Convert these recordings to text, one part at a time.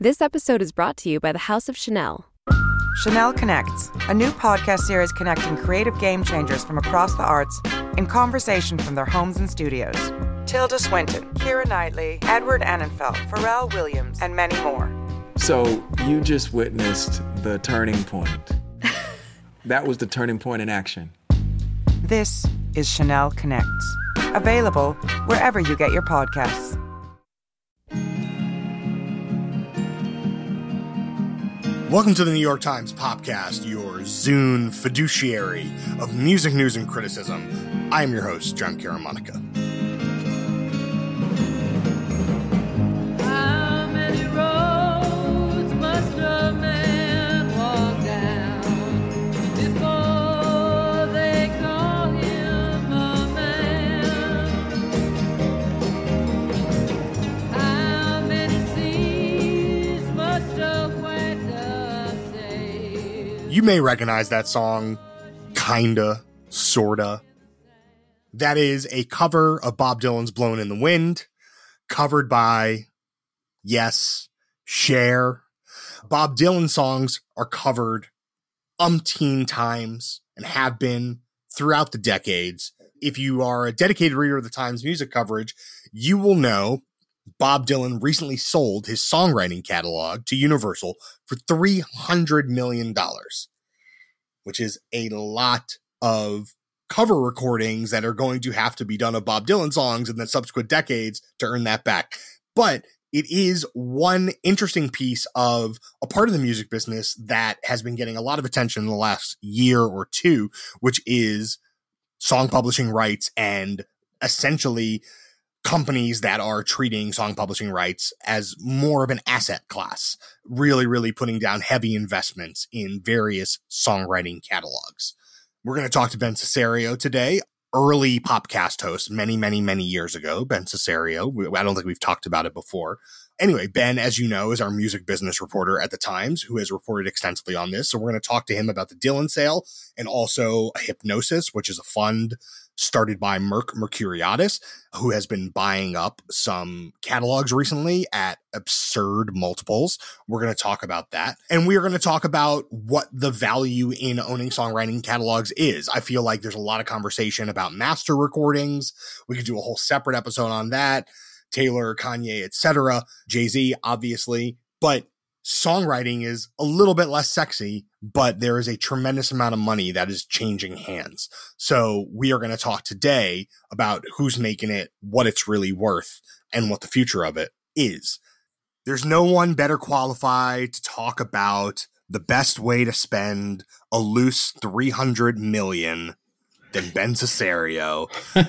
This episode is brought to you by the House of Chanel. Chanel Connects, a new podcast series connecting creative game changers from across the arts in conversation from their homes and studios. Tilda Swinton, Keira Knightley, Edward Annenfeld, Pharrell Williams, and many more. So you just witnessed the turning point. That was the turning point in action. This is Chanel Connects, available wherever you get your podcasts. Welcome to the New York Times Popcast, your Zune fiduciary of music news and criticism. I am your host, John Caramonica. How many roads must a man walk down before they call him a man? How many seas must a whaler sail? You may recognize that song, kinda, sorta. That is a cover of Bob Dylan's Blowin' in the Wind, covered by, yes, Cher. Bob Dylan songs are covered umpteen times and have been throughout the decades. If you are a dedicated reader of the Times music coverage, you will know Bob Dylan recently sold his songwriting catalog to Universal for $300 million, which is a lot of cover recordings that are going to have to be done of Bob Dylan songs in the subsequent decades to earn that back. But it is one interesting piece of a part of the music business that has been getting a lot of attention in the last year or two, which is song publishing rights and essentially companies that are treating song publishing rights as more of an asset class, really putting down heavy investments in various songwriting catalogs. We're going to talk to Ben Cesario today, early Popcast host many years ago, Ben Cesario. I don't think we've talked about it before. Anyway, Ben, as you know, is our music business reporter at the Times, who has reported extensively on this. So we're going to talk to him about the Dylan sale and also Hipgnosis, which is a fund started by Mercuriadis, who has been buying up some catalogs recently at absurd multiples. We're going to talk about that. And we are going to talk about what the value in owning songwriting catalogs is. I feel like there's a lot of conversation about master recordings. We could do a whole separate episode on that. Taylor, Kanye, etc. Jay-Z, obviously. But songwriting is a little bit less sexy, but there is a tremendous amount of money that is changing hands. So we are going to talk today about who's making it, what it's really worth, and what the future of it is. There's no one better qualified to talk about the best way to spend a loose $300 million than Ben Cesario.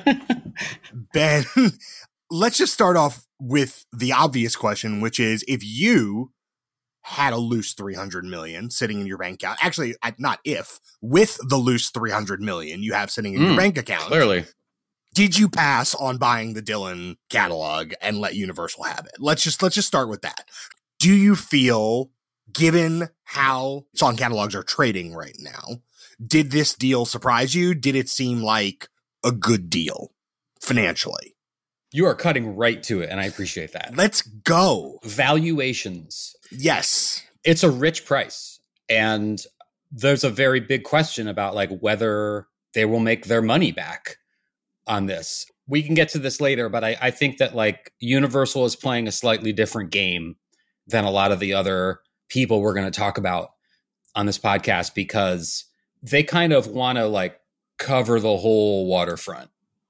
Ben, let's just start off with the obvious question, which is if you had a loose $300 million sitting in your bank account, actually not if, with the loose $300 million you have sitting in your bank account. Clearly. Did you pass on buying the Dylan catalog and let Universal have it? Let's just start with that. Do you feel, given how song catalogs are trading right now, did this deal surprise you? Did it seem like a good deal financially? You are cutting right to it, and I appreciate that. Let's go. Valuations. Yes. It's a rich price. And there's a very big question about like whether they will make their money back on this. We can get to this later, but I think that like Universal is playing a slightly different game than a lot of the other people we're going to talk about on this podcast, because they kind of want to like cover the whole waterfront.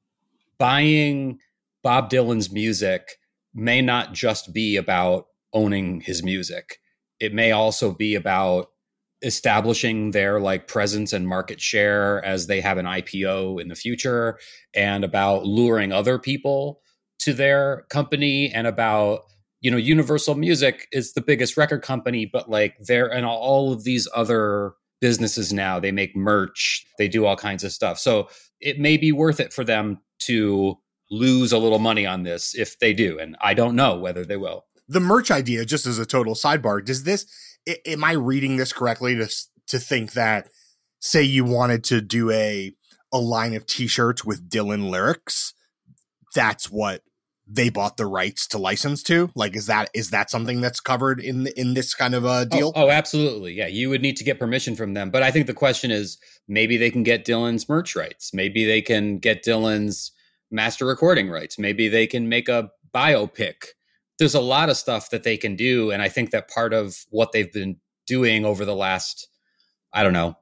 Buying Bob Dylan's music may not just be about owning his music. It may also be about establishing their like presence and market share as they have an IPO in the future, and about luring other people to their company, and about, you know, Universal Music is the biggest record company, but like they're in all of these other businesses now. They make merch, they do all kinds of stuff. So it may be worth it for them to lose a little money on this if they do. And I don't know whether they will. The merch idea, just as a total sidebar, am I reading this correctly to think that, say you wanted to do a line of t-shirts with Dylan lyrics, that's what they bought the rights to license to? Like, is that something that's covered in this kind of a deal? Oh, absolutely. Yeah, you would need to get permission from them. But I think the question is, maybe they can get Dylan's merch rights. Maybe they can get Dylan's master recording rights. Maybe they can make a biopic. There's a lot of stuff that they can do. And I think that part of what they've been doing over the last, I don't know,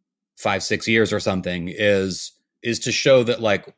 5-6 years or something is to show that, like,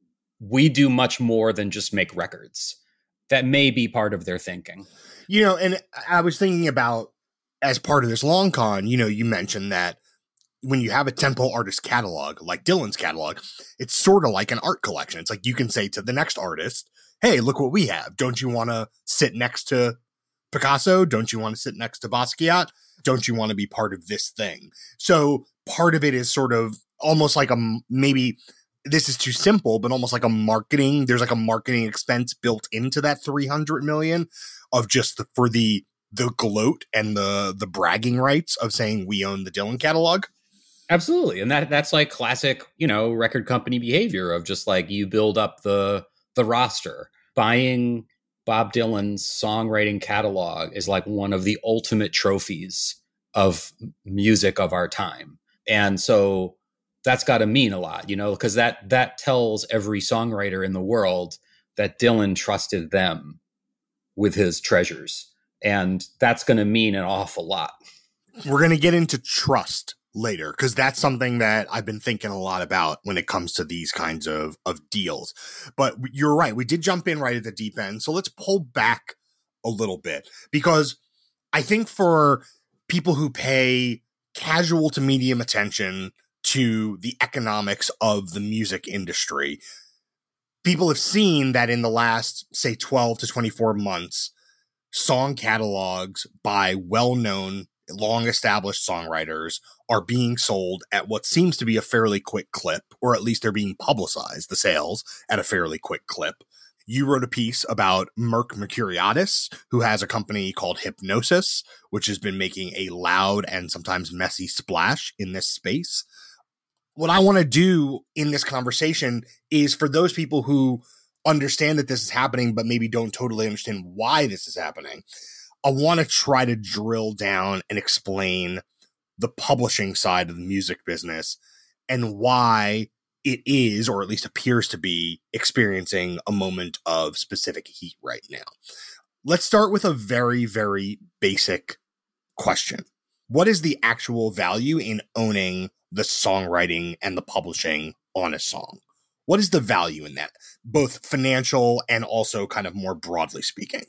we do much more than just make records. That may be part of their thinking. You know, and I was thinking about, as part of this long con, you know, you mentioned that when you have a tempo artist catalog, like Dylan's catalog, it's sort of like an art collection. It's like you can say to the next artist, hey, look what we have. Don't you want to sit next to Picasso? Don't you want to sit next to Basquiat? Don't you want to be part of this thing? So part of it is sort of almost like maybe this is too simple, but almost like there's like a marketing expense built into that 300 million of just for the gloat and the bragging rights of saying we own the Dylan catalog. Absolutely. And that's like classic, you know, record company behavior of just like, you build up the roster. Buying Bob Dylan's songwriting catalog is like one of the ultimate trophies of music of our time. And so that's got to mean a lot, you know, because that tells every songwriter in the world that Dylan trusted them with his treasures. And that's going to mean an awful lot. We're going to get into trust later, because that's something that I've been thinking a lot about when it comes to these kinds of deals. But you're right. We did jump in right at the deep end. So let's pull back a little bit, because I think for people who pay casual to medium attention to the economics of the music industry, people have seen that in the last, say, 12 to 24 months, song catalogs by well-known, long-established songwriters are being sold at what seems to be a fairly quick clip, or at least they're being publicized, the sales, at a fairly quick clip. You wrote a piece about Merck Mercuriadis, who has a company called Hypnosis, which has been making a loud and sometimes messy splash in this space. What I want to do in this conversation is, for those people who understand that this is happening, but maybe don't totally understand why this is happening, I want to try to drill down and explain the publishing side of the music business and why it is, or at least appears to be, experiencing a moment of specific heat right now. Let's start with a very, very basic question. What is the actual value in owning the songwriting and the publishing on a song? What is the value in that, both financial and also kind of more broadly speaking?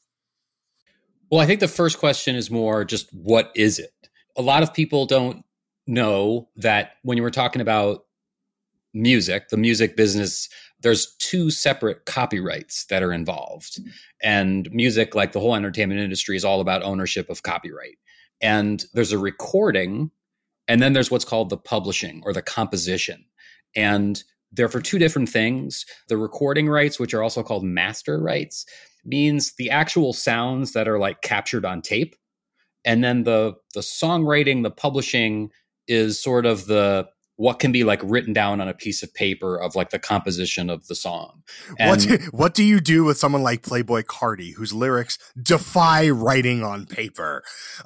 Well, I think the first question is more just, what is it? A lot of people don't know that when you were talking about music, the music business, there's two separate copyrights that are involved. And music, like the whole entertainment industry, is all about ownership of copyright. And there's a recording, and then there's what's called the publishing or the composition. And they're for two different things. The recording rights, which are also called master rights, means the actual sounds that are like captured on tape. And then the songwriting, the publishing, is sort of the what can be like written down on a piece of paper of like the composition of the song. And what do you do with someone like Playboy Carti, whose lyrics defy writing on paper?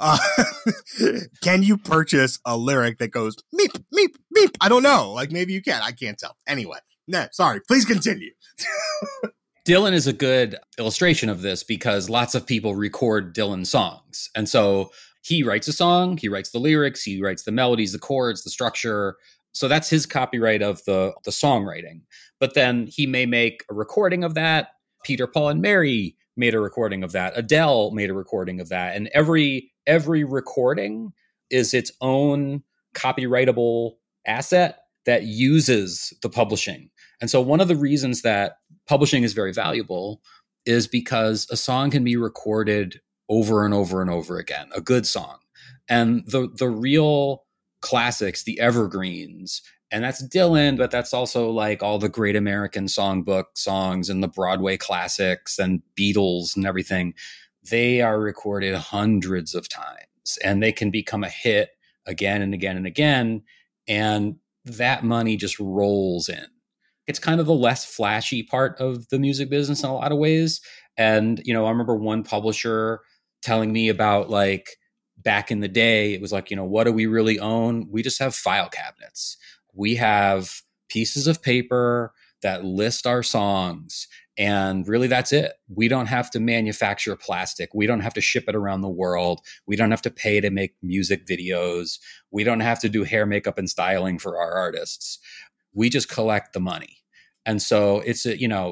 Can you purchase a lyric that goes meep, meep, meep? I don't know. Like, maybe you can. I can't tell. Anyway, sorry. Please continue. Dylan is a good illustration of this, because lots of people record Dylan songs. And so he writes a song, he writes the lyrics, he writes the melodies, the chords, the structure. So that's his copyright of the songwriting. But then he may make a recording of that. Peter, Paul, and Mary made a recording of that. Adele made a recording of that. And every recording is its own copyrightable asset that uses the publishing. And so one of the reasons that publishing is very valuable is because a song can be recorded over and over and over again, a good song. And the real classics, the evergreens, and that's Dylan, but that's also like all the Great American Songbook songs and the Broadway classics and Beatles and everything. They are recorded hundreds of times, and they can become a hit again and again and again. And that money just rolls in. It's kind of the less flashy part of the music business in a lot of ways. And, I remember one publisher telling me about like back in the day, it was like, what do we really own? We just have file cabinets. We have pieces of paper that list our songs. And really, that's it. We don't have to manufacture plastic. We don't have to ship it around the world. We don't have to pay to make music videos. We don't have to do hair, makeup, and styling for our artists. We just collect the money. And so it's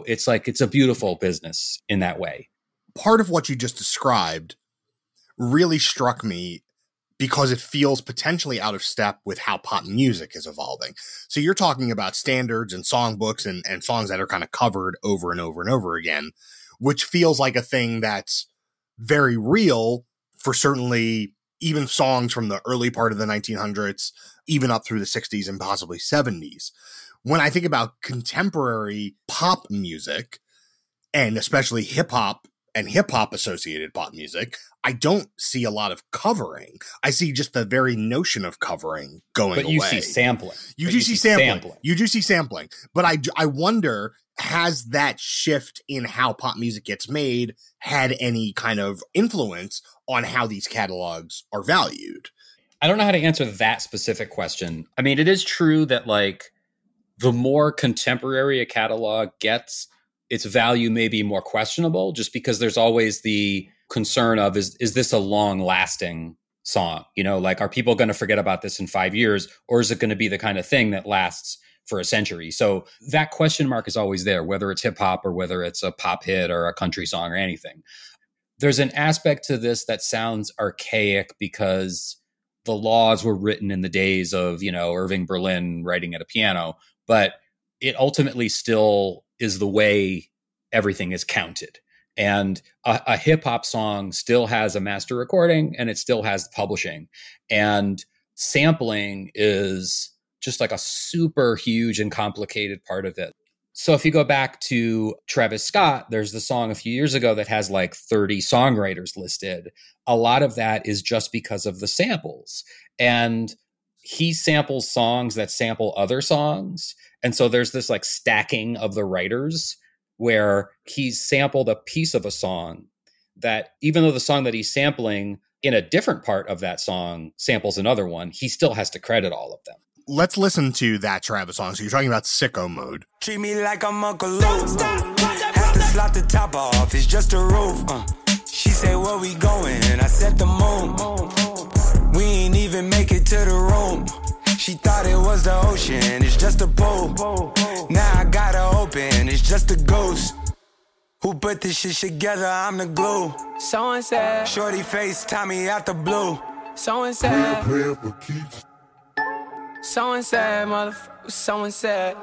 a beautiful business in that way. Part of what you just described really struck me because it feels potentially out of step with how pop music is evolving. So you're talking about standards and songbooks and songs that are kind of covered over and over and over again, which feels like a thing that's very real for certainly even songs from the early part of the 1900s, even up through the 60s and possibly 70s. When I think about contemporary pop music, and especially hip hop and hip hop associated pop music, I don't see a lot of covering. I see just the very notion of covering going away. But you see sampling. You do see sampling. You do see sampling. But I wonder, has that shift in how pop music gets made had any kind of influence on how these catalogs are valued? I don't know how to answer that specific question. I mean, it is true that like the more contemporary a catalog gets, its value may be more questionable, just because there's always the concern of, is this a long lasting song? Like, are people going to forget about this in 5 years, or is it going to be the kind of thing that lasts for a century? So that question mark is always there, whether it's hip hop or whether it's a pop hit or a country song or anything. There's an aspect to this that sounds archaic because the laws were written in the days of, Irving Berlin writing at a piano, but it ultimately still is the way everything is counted. And a hip hop song still has a master recording and it still has publishing. And sampling is just like a super huge and complicated part of it. So if you go back to Travis Scott, there's the song a few years ago that has like 30 songwriters listed. A lot of that is just because of the samples. And he samples songs that sample other songs. And so there's this like stacking of the writers where he's sampled a piece of a song that, even though the song that he's sampling in a different part of that song samples another one, he still has to credit all of them. Let's listen to that Travis song. So you're talking about Sicko Mode. Treat me like I'm Uncle Luke. Have to slot the top off, it's just a roof. She say, where we going? I said the moon. We ain't even make it to the room. She thought it was the ocean, it's just a pool. Now I gotta open, it's just a ghost. Who put this shit together? I'm the glue. Someone said, Shorty face, Tommy out the blue. someone said, someone said, motherfucker, someone said.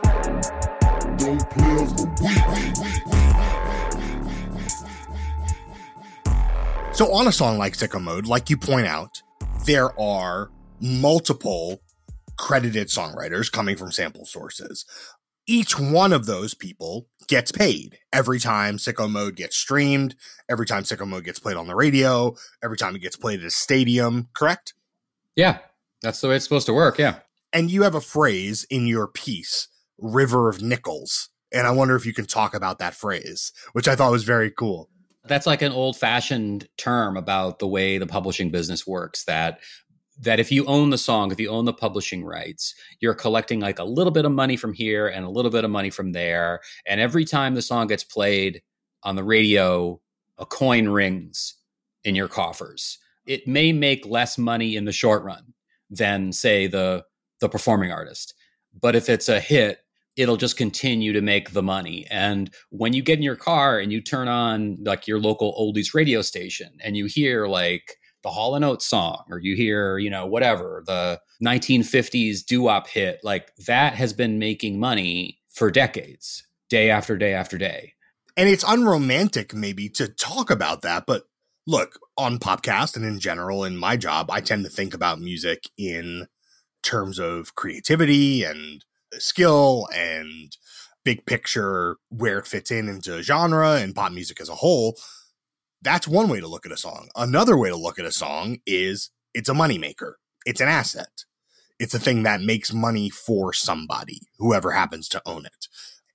So on a song like Sicko Mode, like you point out, there are multiple credited songwriters coming from sample sources. Each one of those people gets paid every time Sicko Mode gets streamed, every time Sicko Mode gets played on the radio, every time it gets played at a stadium, correct? Yeah, that's the way it's supposed to work, yeah. And you have a phrase in your piece, River of Nickels. And I wonder if you can talk about that phrase, which I thought was very cool. That's like an old-fashioned term about the way the publishing business works, that if you own the song, if you own the publishing rights, you're collecting like a little bit of money from here and a little bit of money from there. And every time the song gets played on the radio, a coin rings in your coffers. It may make less money in the short run than, say, the performing artist. But if it's a hit, it'll just continue to make the money. And when you get in your car and you turn on like your local oldies radio station and you hear like the Hall & Oates song, or you hear, whatever, the 1950s doo-wop hit, like that has been making money for decades, day after day after day. And it's unromantic maybe to talk about that, but look, on Popcast and in general in my job, I tend to think about music in terms of creativity and skill and big picture, where it fits into genre and pop music as a whole. That's one way to look at a song. Another way to look at a song is it's a moneymaker. It's an asset. It's a thing that makes money for somebody, whoever happens to own it.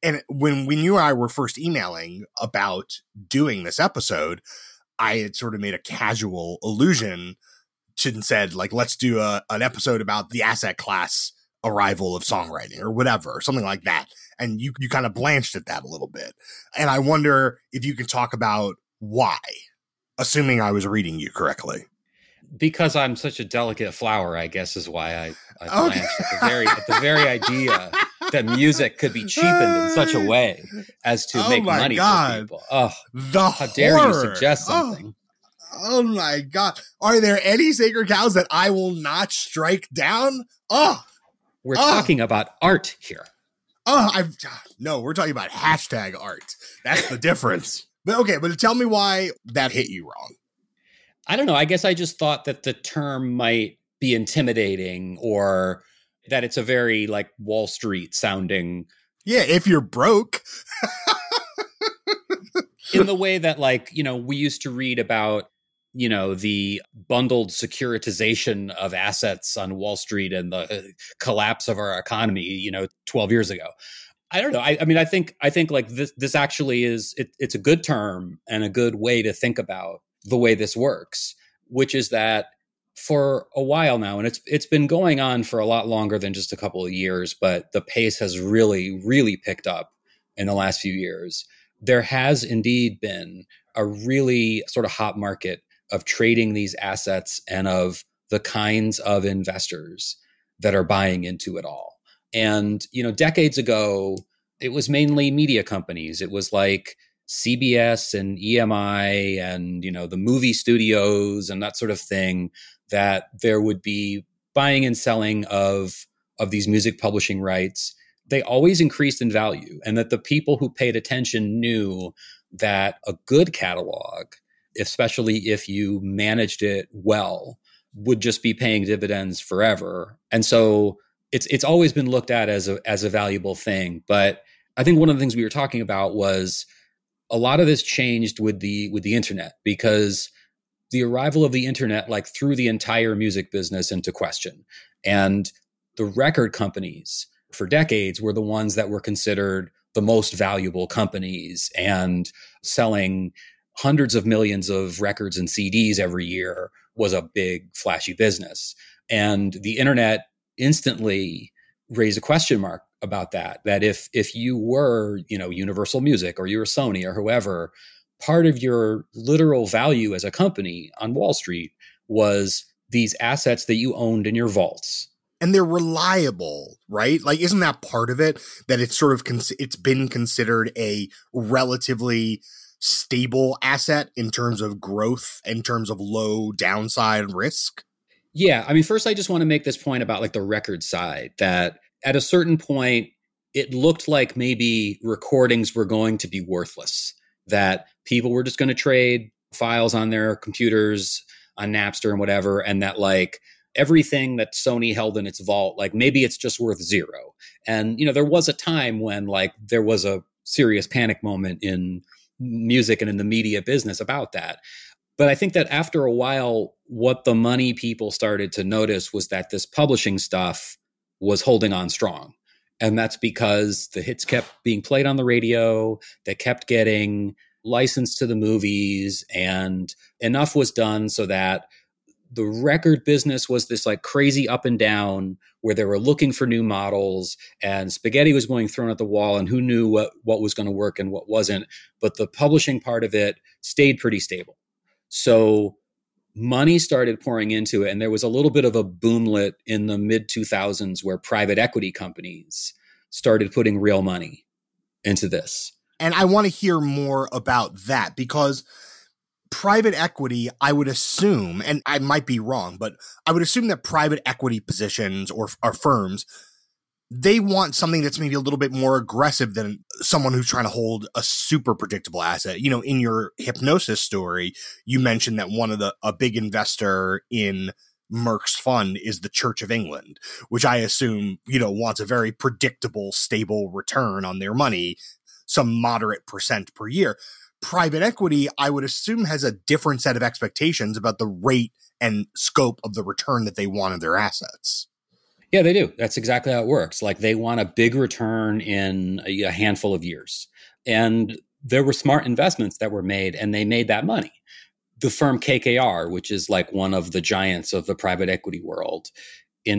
And when you and I were first emailing about doing this episode, I had sort of made a casual allusion to and said, like, let's do an episode about the asset class arrival of songwriting or whatever, something like that. And you kind of blanched at that a little bit. And I wonder if you can talk about why, assuming I was reading you correctly. Because I'm such a delicate flower, I guess is why I blanched at the very idea that music could be cheapened in such a way as to make money for people. Oh, how dare you suggest something? Oh my God. Are there any sacred cows that I will not strike down? We're talking about art here. No, we're talking about hashtag art. That's the difference. But tell me why that hit you wrong. I don't know. I guess I just thought that the term might be intimidating, or that it's a very like Wall Street sounding. Yeah, if you're broke. In the way that, like, we used to read about, the bundled securitization of assets on Wall Street and the collapse of our economy, 12 years ago. I don't know. I mean, I think like this actually is, it's a good term and a good way to think about the way this works, which is that for a while now, and it's been going on for a lot longer than just a couple of years, but the pace has really, really picked up in the last few years. There has indeed been a really sort of hot market of trading these assets and of the kinds of investors that are buying into it all. And, decades ago, it was mainly media companies. It was like CBS and EMI and, the movie studios and that sort of thing, that there would be buying and selling of these music publishing rights. They always increased in value, and that the people who paid attention knew that a good catalog, especially if you managed it well, would just be paying dividends forever. And so it's always been looked at as a valuable thing. But I think one of the things we were talking about was a lot of this changed with the internet, because the arrival of the internet like threw the entire music business into question. And the record companies for decades were the ones that were considered the most valuable companies, and selling hundreds of millions of records and CDs every year was a big flashy business. And the internet instantly raised a question mark about that if you were, Universal Music or you were Sony or whoever, part of your literal value as a company on Wall Street was these assets that you owned in your vaults. And they're reliable, right? Like, isn't that part of it? That it's sort of, it's been considered a relatively stable asset in terms of growth, in terms of low downside risk? Yeah. I mean, first, I just want to make this point about like the record side, that at a certain point, it looked like maybe recordings were going to be worthless, that people were just going to trade files on their computers, on Napster and whatever, and that like everything that Sony held in its vault, like maybe it's just worth zero. And, there was a time when like there was a serious panic moment in music and in the media business about that. But I think that after a while, what the money people started to notice was that this publishing stuff was holding on strong. And that's because the hits kept being played on the radio, they kept getting licensed to the movies, and enough was done so that the record business was this like crazy up and down, where they were looking for new models and spaghetti was being thrown at the wall, and who knew what was going to work and what wasn't. But the publishing part of it stayed pretty stable. So money started pouring into it. And there was a little bit of a boomlet in the mid 2000s where private equity companies started putting real money into this. And I want to hear more about that, because private equity, I would assume, and I might be wrong, but I would assume that private equity positions or firms, they want something that's maybe a little bit more aggressive than someone who's trying to hold a super predictable asset. In your Hipgnosis story, you mentioned that a big investor in Merck's fund is the Church of England, which I assume, wants a very predictable, stable return on their money, some moderate percent per year. Private equity, I would assume, has a different set of expectations about the rate and scope of the return that they want of their assets. Yeah, they do. That's exactly how it works. Like they want a big return in a handful of years. And there were smart investments that were made, and they made that money. The firm KKR, which is like one of the giants of the private equity world, in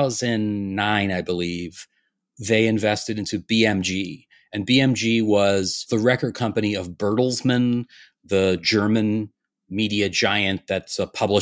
2009, I believe, they invested into BMG. And BMG was the record company of Bertelsmann, the German media giant that's a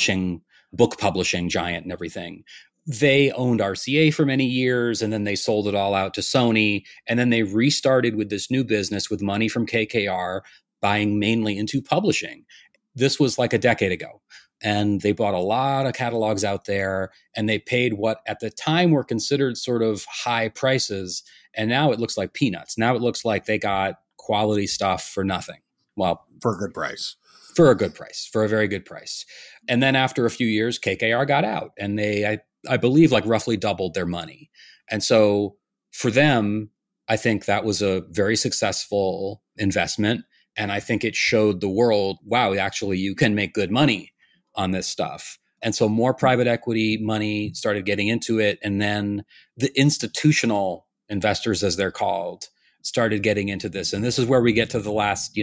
book publishing giant and everything. They owned RCA for many years, and then they sold it all out to Sony. And then they restarted with this new business with money from KKR, buying mainly into publishing. This was like a decade ago. And they bought a lot of catalogs out there, and they paid what at the time were considered sort of high prices. And now it looks like peanuts. Now it looks like they got quality stuff for nothing. Well, For a good price. For a good price, for a very good price. And then after a few years, KKR got out, and they, I believe, like roughly doubled their money. And so for them, I think that was a very successful investment. And I think it showed the world, wow, actually, you can make good money on this stuff. And so more private equity money started getting into it. And then the institutional investors, as they're called, started getting into this. And this is where we get to the last,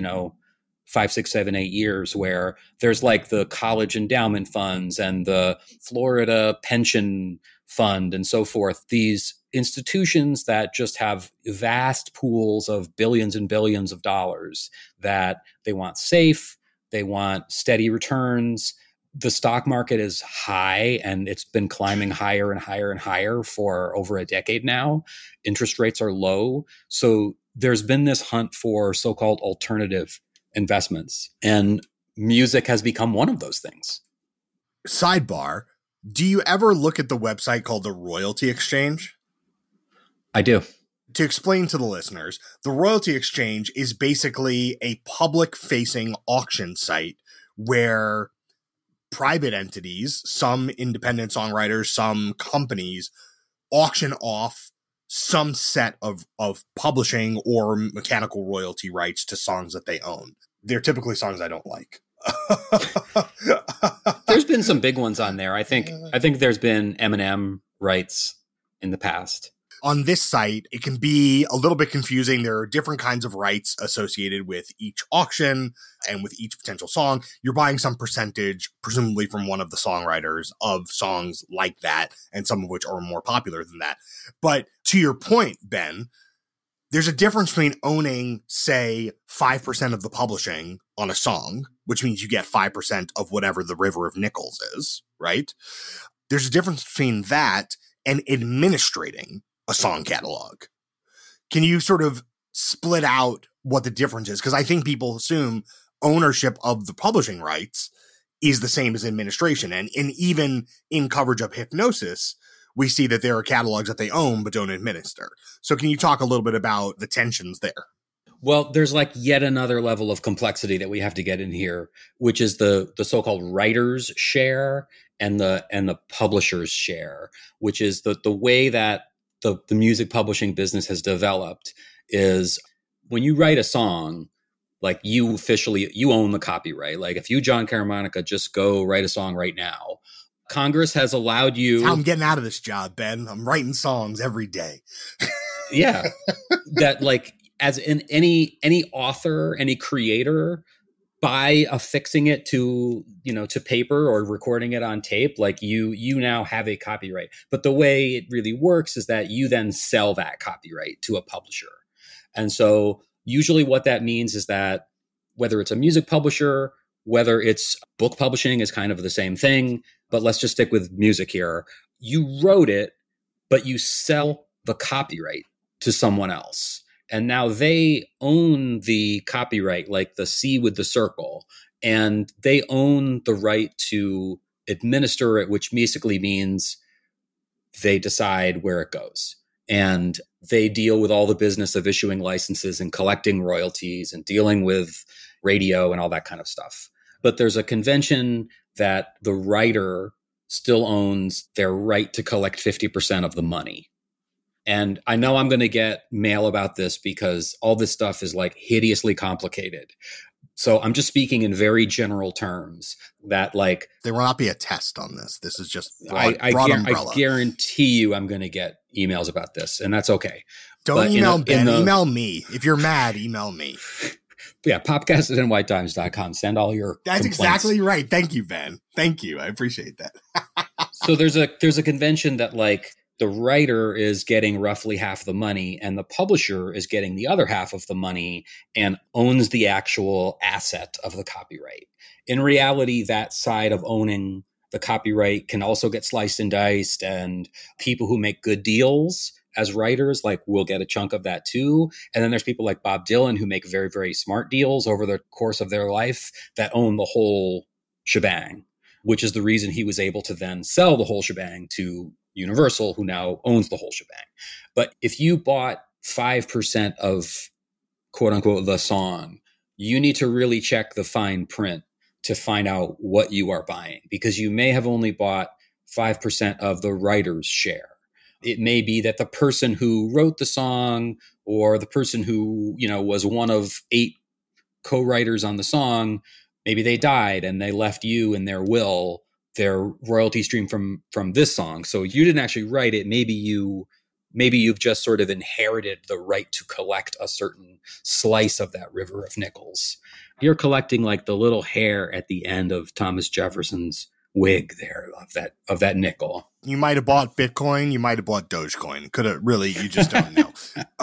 5, 6, 7, 8 years, where there's like the college endowment funds and the Florida pension fund and so forth. These institutions that just have vast pools of billions and billions of dollars that they want safe, they want steady returns. The stock market is high, and it's been climbing higher and higher and higher for over a decade now. Interest rates are low. So there's been this hunt for so-called alternative investments, and music has become one of those things. Sidebar, do you ever look at the website called the Royalty Exchange? I do. To explain to the listeners, the Royalty Exchange is basically a public-facing auction site where private entities, some independent songwriters, some companies, auction off some set of publishing or mechanical royalty rights to songs that they own. They're typically songs I don't like. There's been some big ones on there. I think there's been Eminem rights in the past. On this site, it can be a little bit confusing. There are different kinds of rights associated with each auction and with each potential song. You're buying some percentage, presumably from one of the songwriters, of songs like that, and some of which are more popular than that. But to your point, Ben, there's a difference between owning, say, 5% of the publishing on a song, which means you get 5% of whatever the River of Nickels is, right? There's a difference between that and administrating a song catalog. Can you sort of split out what the difference is? Because I think people assume ownership of the publishing rights is the same as administration. And even in coverage of Hypnosis, we see that there are catalogs that they own but don't administer. So can you talk a little bit about the tensions there? Well, there's like yet another level of complexity that we have to get in here, which is the so-called writer's share and the publisher's share, which is the way that the music publishing business has developed. Is when you write a song, like you own the copyright. Like if you, John Caramanica, just go write a song right now, Congress has allowed you. I'm getting out of this job, Ben. I'm writing songs every day. Yeah. That like as in any author, any creator, by affixing it to paper or recording it on tape, like you now have a copyright. But the way it really works is that you then sell that copyright to a publisher. And so usually what that means is that whether it's a music publisher, whether it's book publishing is kind of the same thing, but let's just stick with music here. You wrote it, but you sell the copyright to someone else. And now they own the copyright, like the C with the circle, and they own the right to administer it, which basically means they decide where it goes. And they deal with all the business of issuing licenses and collecting royalties and dealing with radio and all that kind of stuff. But there's a convention that the writer still owns their right to collect 50% of the money. And I know I'm going to get mail about this because all this stuff is like hideously complicated. So I'm just speaking in very general terms that like there will not be a test on this. This is just broad umbrella. I guarantee you I'm going to get emails about this, and that's okay. Don't email Ben. Email me. If you're mad, email me. Yeah, popcast at nytimes.com. Send all your That's complaints. Exactly right. Thank you, Ben. Thank you. I appreciate that. So there's a convention that like the writer is getting roughly half the money and the publisher is getting the other half of the money and owns the actual asset of the copyright. In reality, that side of owning the copyright can also get sliced and diced, and people who make good deals as writers, like, will get a chunk of that too. And then there's people like Bob Dylan who make very, very smart deals over the course of their life that own the whole shebang, which is the reason he was able to then sell the whole shebang to Universal, who now owns the whole shebang. But if you bought 5% of quote unquote the song, you need to really check the fine print to find out what you are buying, because you may have only bought 5% of the writer's share. It may be that the person who wrote the song or the person who, was one of 8 co-writers on the song, maybe they died and they left you in their will their royalty stream from this song. So you didn't actually write it. Maybe you've just sort of inherited the right to collect a certain slice of that river of nickels. You're collecting like the little hair at the end of Thomas Jefferson's wig there of that nickel. You might have bought Bitcoin. You might have bought Dogecoin. Could have really, you just don't know.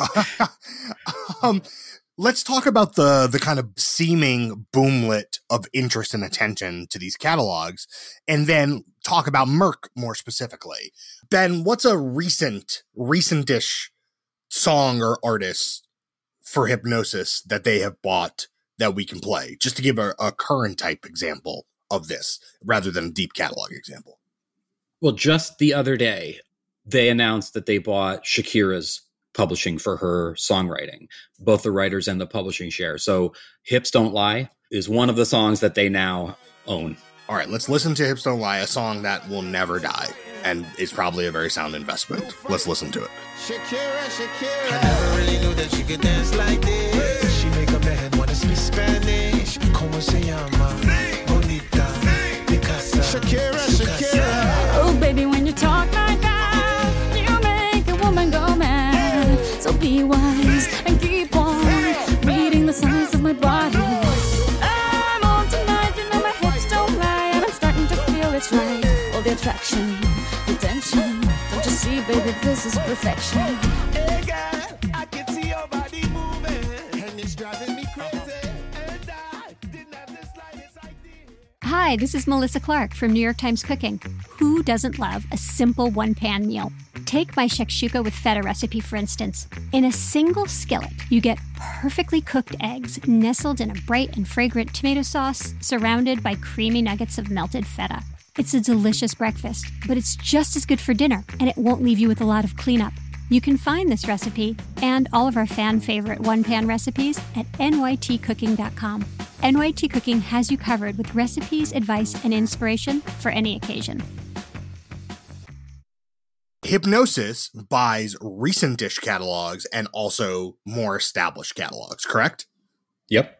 Let's talk about the kind of seeming boomlet of interest and attention to these catalogs, and then talk about Merc more specifically. Ben, what's a recent-ish song or artist for Hipgnosis that they have bought that we can play? Just to give a current type example of this, rather than a deep catalog example. Well, just the other day, they announced that they bought Shakira's publishing for her songwriting, both the writers and the publishing share. So Hips Don't Lie is one of the songs that they now own. All right, let's listen to Hips Don't Lie, a song that will never die and is probably a very sound investment. Let's listen to it. Shakira, I never really knew that she could dance like this. She make up her head wanna speak Spanish. Como se llama? Bonita. Picasa. Shakira. Oh, baby, when you talk like that, you make a woman go mad. So be wise and keep on reading the signs of my body. I'm on tonight, my hips don't lie, and I'm starting to feel it's right. All the attraction, the tension. Don't you see, baby, this is perfection. Hey, girl, I can see your body moving, and it's driving me crazy. And I didn't have the slightest idea. Hi, this is Melissa Clark from New York Times Cooking. Who doesn't love a simple one-pan meal? Take my shakshuka with feta recipe, for instance. In a single skillet, you get perfectly cooked eggs nestled in a bright and fragrant tomato sauce, surrounded by creamy nuggets of melted feta. It's a delicious breakfast, but it's just as good for dinner, and it won't leave you with a lot of cleanup. You can find this recipe and all of our fan-favorite one-pan recipes at nytcooking.com. NYT Cooking has you covered with recipes, advice, and inspiration for any occasion. Hipgnosis buys recent-ish catalogs and also more established catalogs, correct? Yep.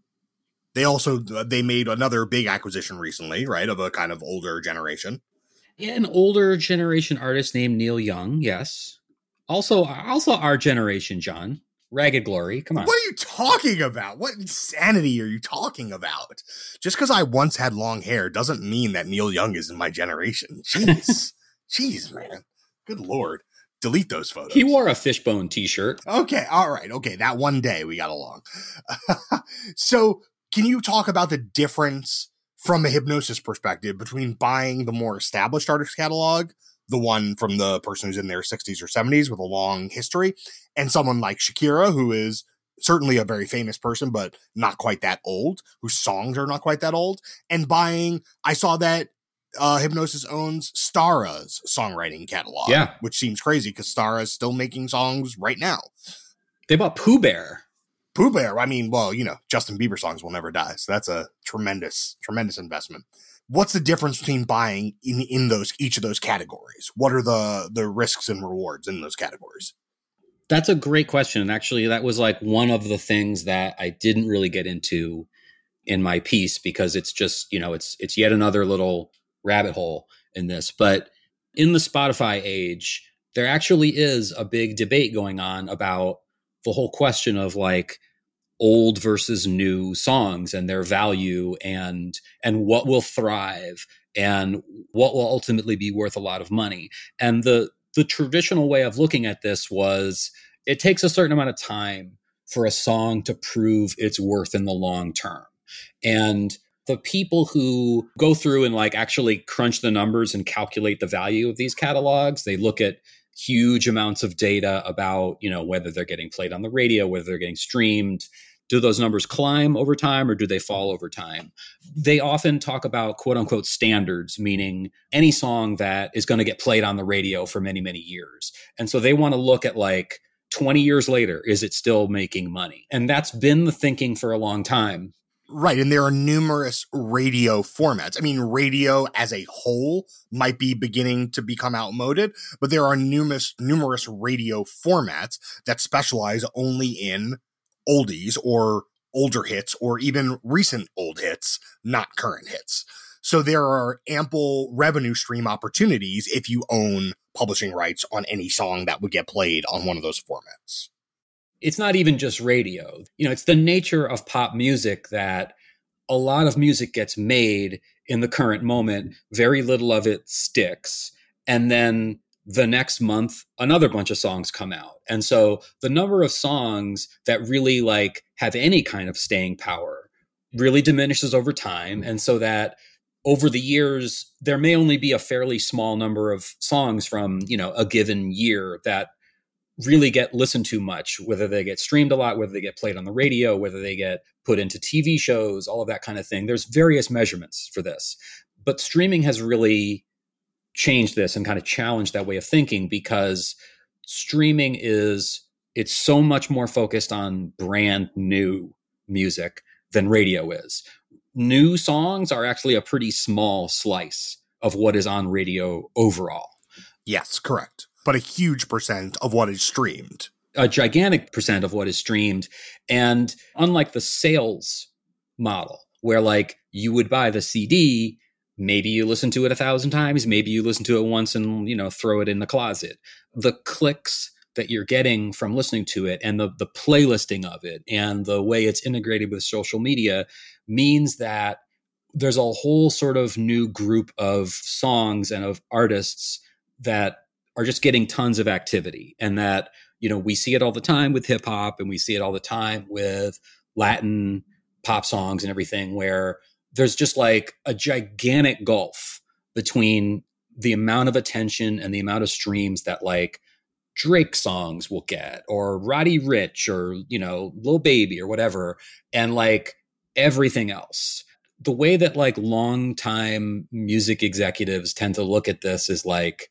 They made another big acquisition recently, right, of a kind of older generation. Yeah, an older generation artist named Neil Young, yes. Also our generation, John. Ragged Glory, come on. What are you talking about? What insanity are you talking about? Just because I once had long hair doesn't mean that Neil Young is in my generation. Jeez. Jeez, man. Good Lord. Delete those photos. He wore a Fishbone t-shirt. Okay, all right. Okay, that one day we got along. So can you talk about the difference from a Hipgnosis perspective between buying the more established artist catalog, the one from the person who's in their 60s or 70s with a long history, and someone like Shakira, who is certainly a very famous person, but not quite that old, whose songs are not quite that old, and buying, I saw that Hipgnosis owns Stara's songwriting catalog, yeah, which seems crazy because Stara's still making songs right now. They bought Pooh Bear. Pooh Bear, I mean, well, Justin Bieber songs will never die, so that's a tremendous, tremendous investment. What's the difference between buying in each of those categories? What are the risks and rewards in those categories? That's a great question. And actually, that was like one of the things that I didn't really get into in my piece because it's just, it's yet another little rabbit hole in this. But in the Spotify age, there actually is a big debate going on about the whole question of like old versus new songs and their value and what will thrive and what will ultimately be worth a lot of money. And the traditional way of looking at this was it takes a certain amount of time for a song to prove its worth in the long term. And the people who go through and like actually crunch the numbers and calculate the value of these catalogs, they look at huge amounts of data about, whether they're getting played on the radio, whether they're getting streamed. Do those numbers climb over time or do they fall over time? They often talk about quote unquote standards, meaning any song that is going to get played on the radio for many, many years. And so they want to look at like 20 years later, is it still making money? And that's been the thinking for a long time. Right. And there are numerous radio formats. I mean, radio as a whole might be beginning to become outmoded, but there are numerous radio formats that specialize only in oldies or older hits or even recent old hits, not current hits. So there are ample revenue stream opportunities if you own publishing rights on any song that would get played on one of those formats. It's not even just radio. It's the nature of pop music that a lot of music gets made in the current moment. Very little of it sticks. And then the next month, another bunch of songs come out. And so the number of songs that really like have any kind of staying power really diminishes over time. And so that over the years, there may only be a fairly small number of songs from, a given year that really get listened to much, whether they get streamed a lot, whether they get played on the radio, whether they get put into TV shows, all of that kind of thing. There's various measurements for this. But streaming has really changed this and kind of challenged that way of thinking because streaming it's so much more focused on brand new music than radio is. New songs are actually a pretty small slice of what is on radio overall. Yes, correct. But a huge percent of what is streamed. A gigantic percent of what is streamed. And unlike the sales model, where like you would buy the CD, maybe you listen to it 1,000 times, maybe you listen to it once and, throw it in the closet. The clicks that you're getting from listening to it and the playlisting of it and the way it's integrated with social media means that there's a whole sort of new group of songs and of artists that are just getting tons of activity. And that, we see it all the time with hip hop and we see it all the time with Latin pop songs and everything, where there's just like a gigantic gulf between the amount of attention and the amount of streams that like Drake songs will get, or Roddy Ricch, or, Lil Baby or whatever, and like everything else. The way that like longtime music executives tend to look at this is like,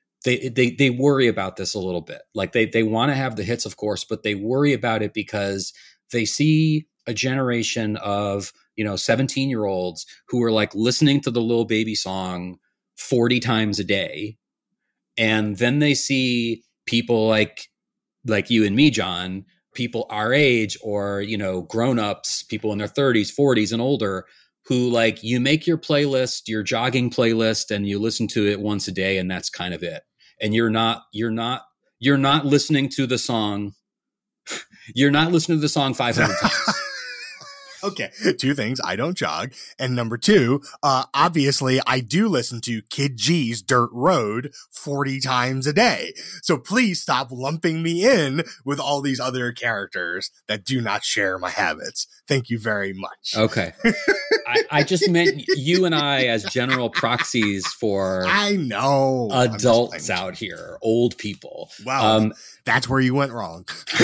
they worry about this a little bit. Like they want to have the hits, of course, but they worry about it because they see a generation of, 17-year-olds who are like listening to the Lil Baby song 40 times a day. And then they see people like you and me, John, people our age or, grown-ups, people in their 30s, 40s and older, who like you make your playlist, your jogging playlist, and you listen to it once a day, and that's kind of it. And you're not listening to the song. You're not listening to the song 500 times. Okay, two things. I don't jog. And number two, obviously I do listen to Kid G's Dirt Road 40 times a day. So please stop lumping me in with all these other characters that do not share my habits. Thank you very much. Okay. I just meant you and I as general proxies for I know adults out here, old people. Wow. That's where you went wrong.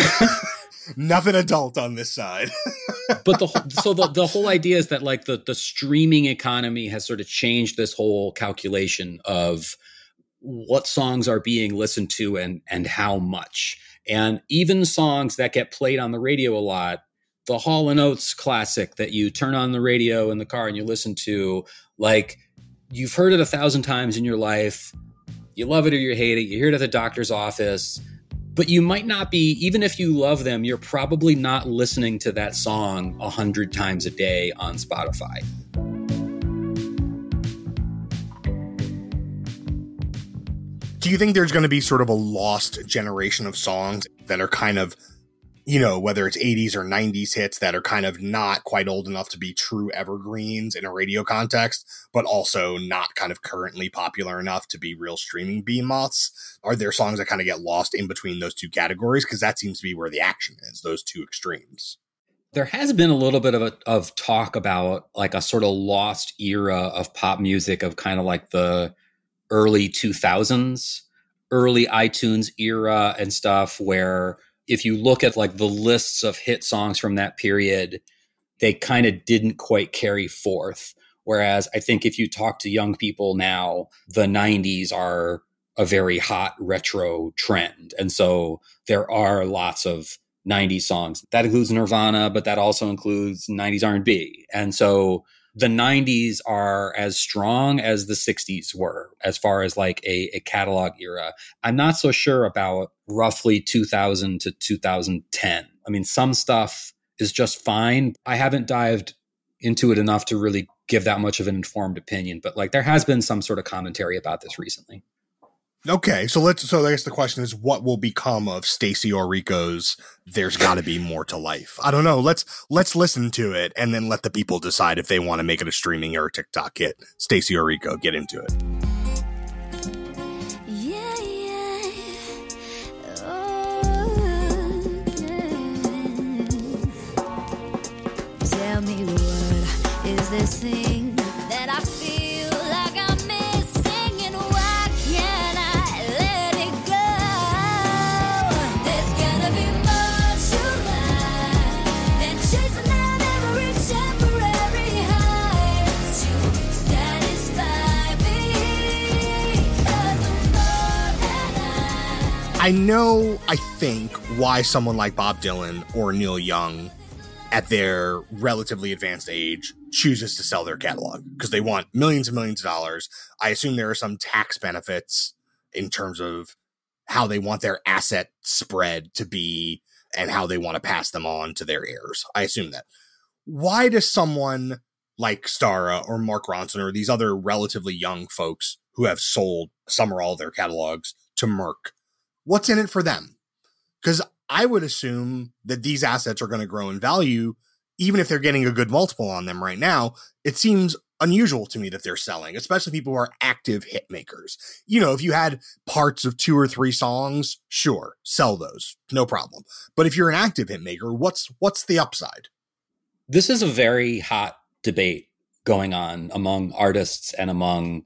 Nothing adult on this side. But the whole idea is that like the streaming economy has sort of changed this whole calculation of what songs are being listened to and how much. And even songs that get played on the radio a lot, the Hall & Oates classic that you turn on the radio in the car and you listen to, like you've heard it 1,000 times in your life. You love it or you hate it. You hear it at the doctor's office. But you might not be, even if you love them, you're probably not listening to that song 100 times a day on Spotify. Do you think there's going to be sort of a lost generation of songs that are kind of, you know, whether it's 80s or 90s hits that are kind of not quite old enough to be true evergreens in a radio context, but also not kind of currently popular enough to be real streaming behemoths? Are there songs that kind of get lost in between those two categories? Because that seems to be where the action is, those two extremes. There has been a little bit of talk about like a sort of lost era of pop music of kind of like the early 2000s, early iTunes era and stuff, where if you look at like the lists of hit songs from that period, they kind of didn't quite carry forth. Whereas I think if you talk to young people now, the 90s are a very hot retro trend. And so there are lots of 90s songs. That includes Nirvana, but that also includes 90s R&B. And so the 90s are as strong as the 60s were as far as like a catalog era. I'm not so sure about roughly 2000 to 2010. I mean, some stuff is just fine. I haven't dived into it enough to really give that much of an informed opinion, but like there has been some sort of commentary about this recently. Okay, so I guess the question is, what will become of Stacey Orico's There's Gotta Be More to Life? I don't know. Let's listen to it and then let the people decide if they want to make it a streaming or a TikTok hit. Stacey Orico, get into it. Yeah, yeah. Oh, yeah. Tell me, what is this thing that I feel like I'm missing, and why can't I let it go? There's gotta be more to life than chasing down every temporary high to satisfy me. 'Cause the more that I think why someone like Bob Dylan or Neil Young at their relatively advanced age chooses to sell their catalog, because they want millions and millions of dollars. I assume there are some tax benefits in terms of how they want their asset spread to be and how they want to pass them on to their heirs. I assume that. Why does someone like Stara or Mark Ronson or these other relatively young folks who have sold some or all of their catalogs to Merck, what's in it for them? Because I would assume that these assets are going to grow in value, even if they're getting a good multiple on them right now. It seems unusual to me that they're selling, especially people who are active hit makers. You know, if you had parts of 2 or 3 songs, sure, sell those, no problem. But if you're an active hit maker, what's the upside? This is a very hot debate going on among artists and among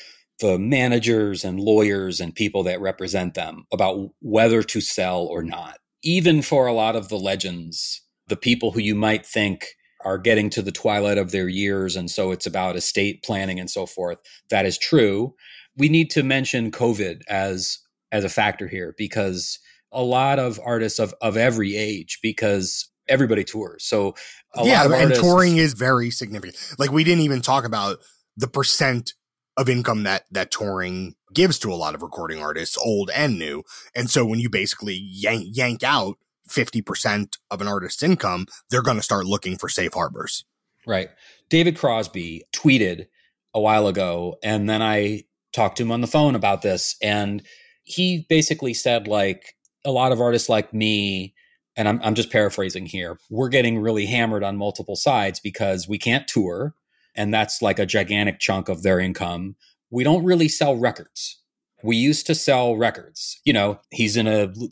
the managers and lawyers and people that represent them about whether to sell or not. Even for a lot of the legends, the people who you might think are getting to the twilight of their years, and so it's about estate planning and so forth, that is true. We need to mention COVID as a factor here, because a lot of artists of every age, because everybody tours. So a lot of artists, and touring is very significant. Like, we didn't even talk about the percent of income that touring gives to a lot of recording artists, old and new. And so when you basically yank out 50% of an artist's income, they're going to start looking for safe harbors. Right. David Crosby tweeted a while ago, and then I talked to him on the phone about this, and he basically said, like, a lot of artists like me, and I'm just paraphrasing here, we're getting really hammered on multiple sides because we can't tour, and that's like a gigantic chunk of their income. We don't really sell records. We used to sell records. You know, he's been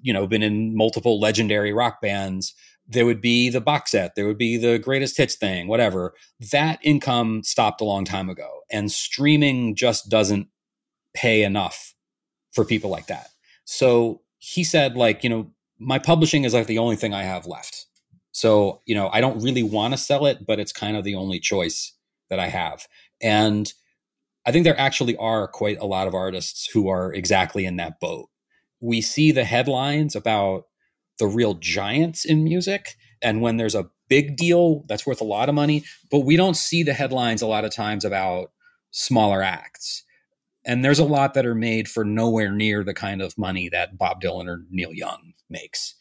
in multiple legendary rock bands. There would be the box set. There would be the greatest hits thing, whatever. That income stopped a long time ago. And streaming just doesn't pay enough for people like that. So he said, like, you know, my publishing is like the only thing I have left. So, you know, I don't really want to sell it, but it's kind of the only choice that I have. And I think there actually are quite a lot of artists who are exactly in that boat. We see the headlines about the real giants in music, and when there's a big deal that's worth a lot of money, but we don't see the headlines a lot of times about smaller acts. And there's a lot that are made for nowhere near the kind of money that Bob Dylan or Neil Young makes.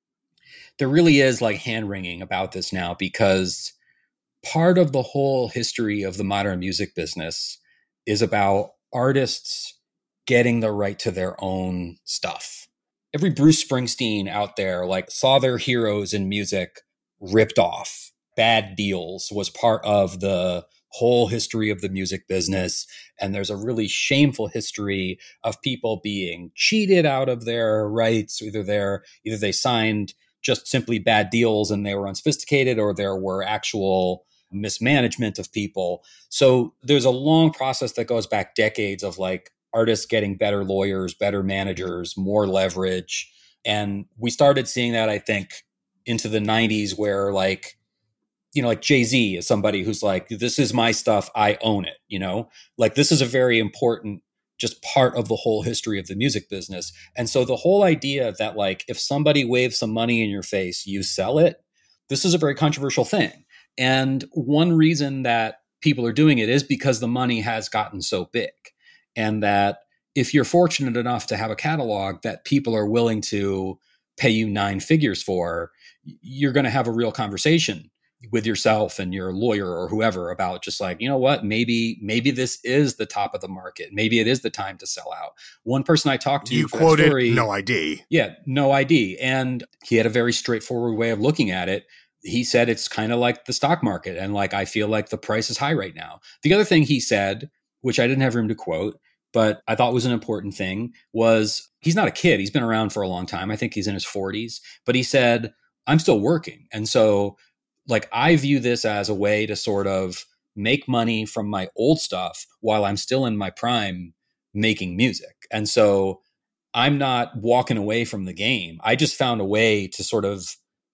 There really is like hand-wringing about this now, because part of the whole history of the modern music business is about artists getting the right to their own stuff. Every Bruce Springsteen out there like saw their heroes in music ripped off. Bad deals was part of the whole history of the music business. And there's a really shameful history of people being cheated out of their rights. Either they signed just simply bad deals and they were unsophisticated, or there were actual mismanagement of people. So there's a long process that goes back decades of like artists getting better lawyers, better managers, more leverage. And we started seeing that, I think, into the 90s, where like, you know, like Jay-Z is somebody who's like, this is my stuff, I own it, you know? Like this is a very important just part of the whole history of the music business. And so the whole idea that like, if somebody waves some money in your face, you sell it, this is a very controversial thing. And one reason that people are doing it is because the money has gotten so big. And that if you're fortunate enough to have a catalog that people are willing to pay you 9 figures for, you're going to have a real conversation with yourself and your lawyer or whoever about just like, you know what, maybe this is the top of the market. Maybe it is the time to sell out. One person I talked to, you quoted No ID. Yeah, No ID. And he had a very straightforward way of looking at it. He said, it's kind of like the stock market. And like, I feel like the price is high right now. The other thing he said, which I didn't have room to quote, but I thought was an important thing, was he's not a kid. He's been around for a long time. I think he's in his 40s, but he said, I'm still working. And so like, I view this as a way to sort of make money from my old stuff while I'm still in my prime making music. And so I'm not walking away from the game. I just found a way to sort of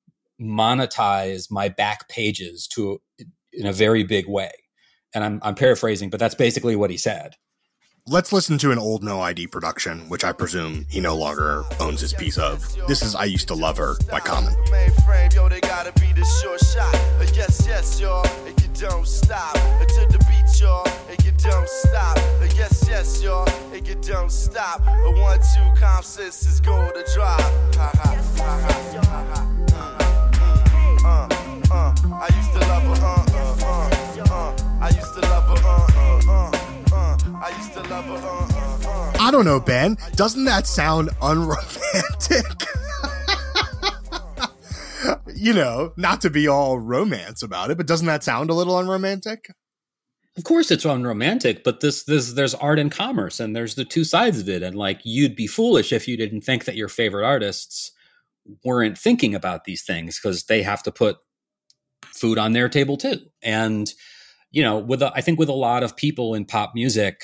monetize my back pages in a very big way. And I'm paraphrasing, but that's basically what he said. Let's listen to an old No ID production, which I presume he no longer owns his piece of. This is I Used to Love Her by Common. Yo, they gotta be the short shot. Yes, yes, y'all, and you don't stop. To the beat, y'all, and you don't stop. Yes, yes, y'all, and you don't stop. 1, 2, comp sisters go to drop. Ha ha, ha ha, ha ha. I used to love her, I used to love her, I used to love her, I don't know, Ben. Doesn't that sound unromantic? You know, not to be all romance about it, but doesn't that sound a little unromantic? Of course it's unromantic, but there's art and commerce, and there's the two sides of it. And like, you'd be foolish if you didn't think that your favorite artists weren't thinking about these things, because they have to put food on their table too. And, you know, I think with a lot of people in pop music,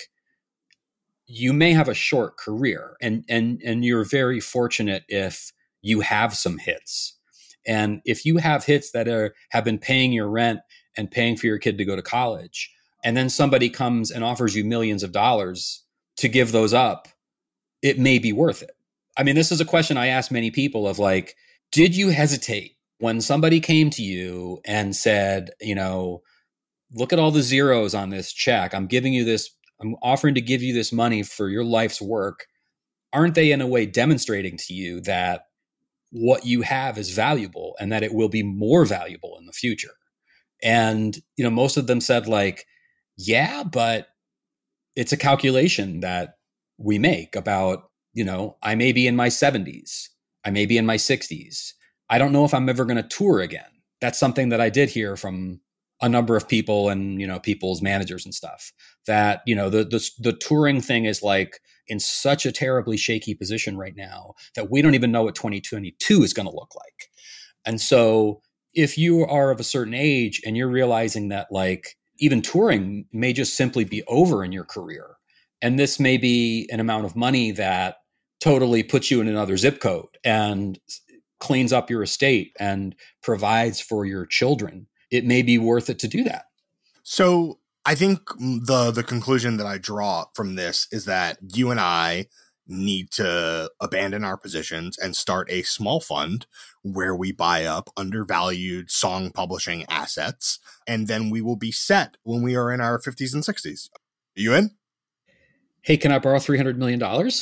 you may have a short career, and you're very fortunate if you have some hits. And if you have hits that have been paying your rent and paying for your kid to go to college, and then somebody comes and offers you millions of dollars to give those up, it may be worth it. I mean, this is a question I ask many people of like, did you hesitate when somebody came to you and said, you know, look at all the zeros on this check. I'm offering to give you this money for your life's work. Aren't they in a way demonstrating to you that what you have is valuable and that it will be more valuable in the future? And, you know, most of them said like, yeah, but it's a calculation that we make about, you know, I may be in my 70s. I may be in my 60s. I don't know if I'm ever going to tour again. That's something that I did hear from a number of people and, you know, people's managers and stuff, that, you know, the touring thing is like in such a terribly shaky position right now that we don't even know what 2022 is going to look like. And so if you are of a certain age and you're realizing that like even touring may just simply be over in your career, and this may be an amount of money that totally puts you in another zip code and cleans up your estate and provides for your children, it may be worth it to do that. So I think the conclusion that I draw from this is that you and I need to abandon our positions and start a small fund where we buy up undervalued song publishing assets, and then we will be set when we are in our 50s and 60s. Are you in? Hey, can I borrow $300 million?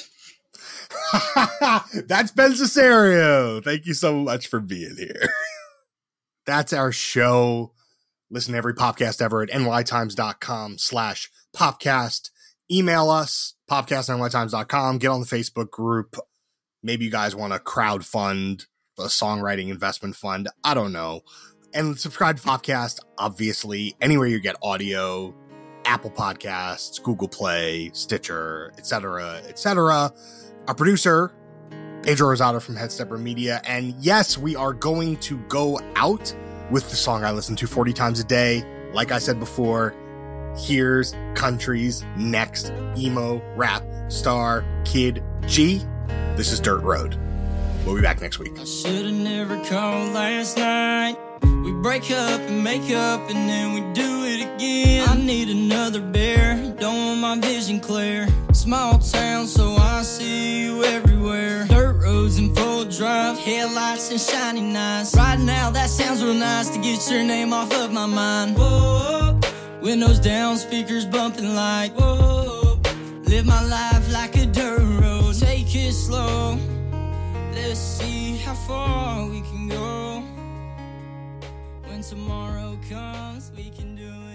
That's Ben Cesario. Thank you so much for being here. That's our show. Listen to every podcast ever at nytimes.com/popcast. Email us, popcast@nytimes.com. Get on the Facebook group. Maybe you guys want to crowdfund a songwriting investment fund. I don't know. And subscribe to Popcast, obviously, anywhere you get audio, Apple Podcasts, Google Play, Stitcher, etc., etc. Our producer, Pedro Rosado from Headstepper Media. And yes, we are going to go out with the song I listen to 40 times a day. Like I said before, here's country's next emo rap star, Kid G. This is Dirt Road. We'll be back next week. I should've never called last night. We break up and make up and then we do it again. I need another beer, don't want my vision clear. Small town, so I see you everywhere. Dirt roads in full drive, headlights and shining eyes. Right now that sounds real nice to get your name off of my mind. Whoa, windows down, speakers bumping like whoa. Live my life like a dirt road, take it slow. Let's see how far we can go. When tomorrow comes, we can do it.